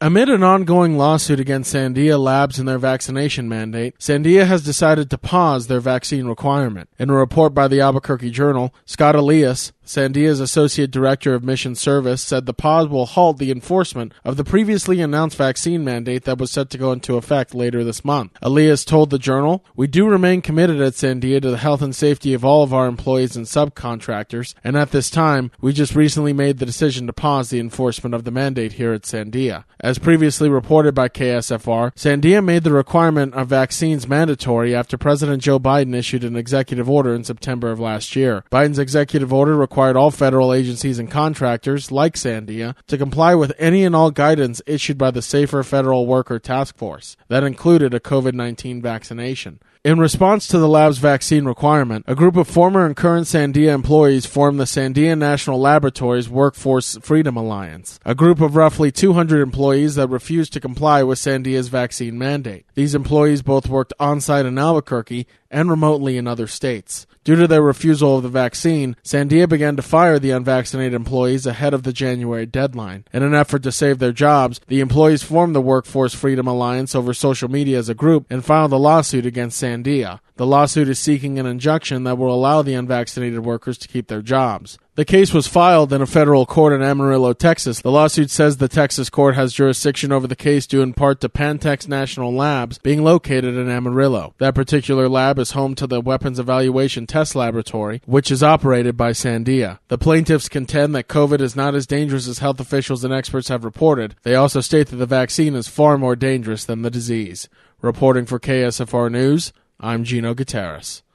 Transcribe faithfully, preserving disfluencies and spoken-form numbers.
Amid an ongoing lawsuit against Sandia Labs and their vaccination mandate, Sandia has decided to pause their vaccine requirement. In a report by the Albuquerque Journal, Scott Elias, Sandia's Associate Director of Mission Service, said the pause will halt the enforcement of the previously announced vaccine mandate that was set to go into effect later this month. Elias told the Journal, "We do remain committed at Sandia to the health and safety of all of our employees and subcontractors, and at this time, we just recently made the decision to pause the enforcement of the mandate here at Sandia." As previously reported by K S F R, Sandia made the requirement of vaccines mandatory after President Joe Biden issued an executive order in September of last year. Biden's executive order required all federal agencies and contractors, like Sandia, to comply with any and all guidance issued by the Safer Federal Worker Task Force. That included a COVID nineteen vaccination. In response to the lab's vaccine requirement, a group of former and current Sandia employees formed the Sandia National Laboratories Workforce Freedom Alliance, a group of roughly two hundred employees that refused to comply with Sandia's vaccine mandate. These employees both worked on-site in Albuquerque and remotely in other states. Due to their refusal of the vaccine, Sandia began to fire the unvaccinated employees ahead of the January deadline. In an effort to save their jobs, the employees formed the Workforce Freedom Alliance over social media as a group and filed a lawsuit against Sandia. The lawsuit is seeking an injunction that will allow the unvaccinated workers to keep their jobs. The case was filed in a federal court in Amarillo, Texas. The lawsuit says the Texas court has jurisdiction over the case due in part to Pantex National Labs being located in Amarillo. That particular lab is home to the Weapons Evaluation Test Laboratory, which is operated by Sandia. The plaintiffs contend that COVID is not as dangerous as health officials and experts have reported. They also state that the vaccine is far more dangerous than the disease. Reporting for K S F R News, I'm Gino Gutierrez.